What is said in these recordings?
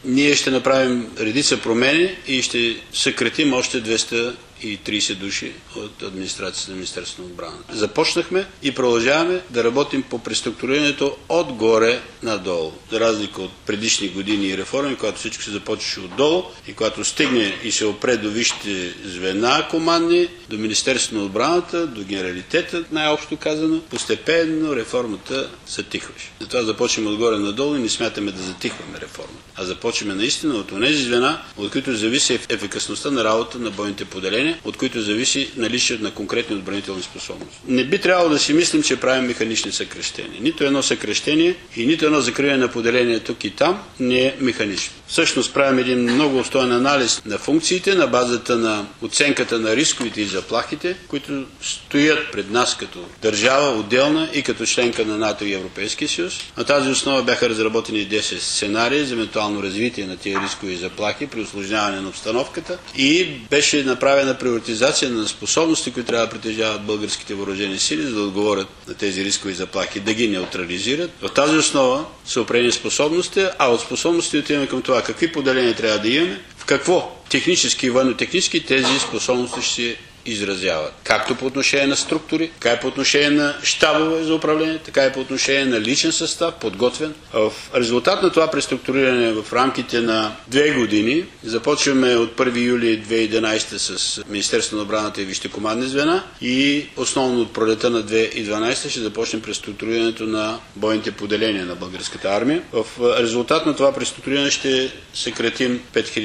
ние ще направим редица промени и ще съкратим още 230 души от администрацията на Министерството на отбраната. Започнахме и продължаваме да работим по преструктурирането отгоре надолу. За разлика от предишни години и реформи, когато всичко се започваше отдолу и когато стигне и се опре до висшите звена командни, до Министерството на отбраната, до генералитета, най-общо казано, постепенно реформата затихваше. Затова започваме отгоре надолу и не смятаме да затихваме реформата, а започваме наистина от тези звена, от които зависи ефикасността на работа на бойните поделения, от които зависи наличието на конкретни отбранителни способности. Не би трябвало да си мислим, че правим механични съкращения. Нито едно съкращение и нито едно закриване на поделение тук и там не е механично. Всъщност правим един много обстоен анализ на функциите на базата на оценката на рисковите и заплахите, които стоят пред нас като държава отделна и като членка на НАТО и Европейския съюз. На тази основа бяха разработени 10 сценарии за евентуално развитие на тези рискови заплахи при усложняване на обстановката и беше направена приоритизация на способности, които трябва да притежават българските въоръжени сили, за да отговорят на тези рискови заплахи, да ги неутрализират. В тази основа са определени способности, а от способности отиваме към това какви поделения трябва да имаме, в какво технически и военно-технически тези способности ще се изразяват. Както по отношение на структури, така и по отношение на щабове за управление, така и по отношение на личен състав, подготвен. В резултат на това преструктуриране в рамките на 2 години, започваме от 1 юли 2011 с Министерството на отбраната и висшите командни звена и основно от пролета на 2012 ще започнем преструктурирането на бойните поделения на българската армия. В резултат на това преструктуриране ще съкратим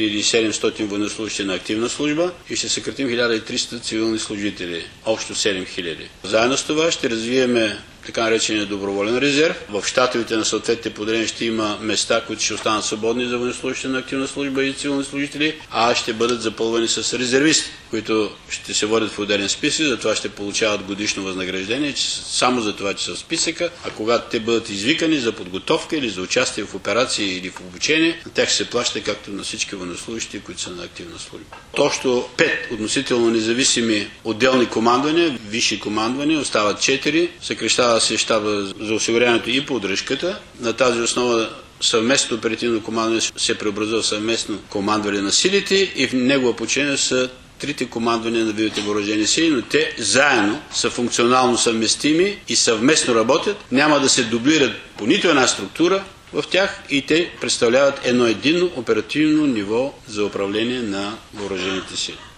5700 военнослужащи на активна служба и ще съкратим 1300 цивилни служители, общо 7000. Заедно с това ще развиеме така наречения доброволен резерв. В щатовете на съответните поделения ще има места, които ще останат свободни за военнослужащи на активна служба и цивилни служители, а ще бъдат запълвани с резервисти, които ще се водят в отделен списък, затова ще получават годишно възнаграждение, само за това, че са в списъка, а когато те бъдат извикани за подготовка или за участие в операции или в обучение, на тях се плаща както на всички военнослужащи, които са на активна служба. Точно 5 относително независими отделни командвания, висши командвания, остават 4, съкращава се щаба за осигуряването и поддръжката. На тази основа съвместно оперативно командване се преобразува в съвместно командване на силите и в негова подчинение са 3 командвания на видовете въоръжени сили, но те заедно са функционално съвместими и съвместно работят, няма да се дублират по нито една структура в тях и те представляват едно единно оперативно ниво за управление на въоръжените сили.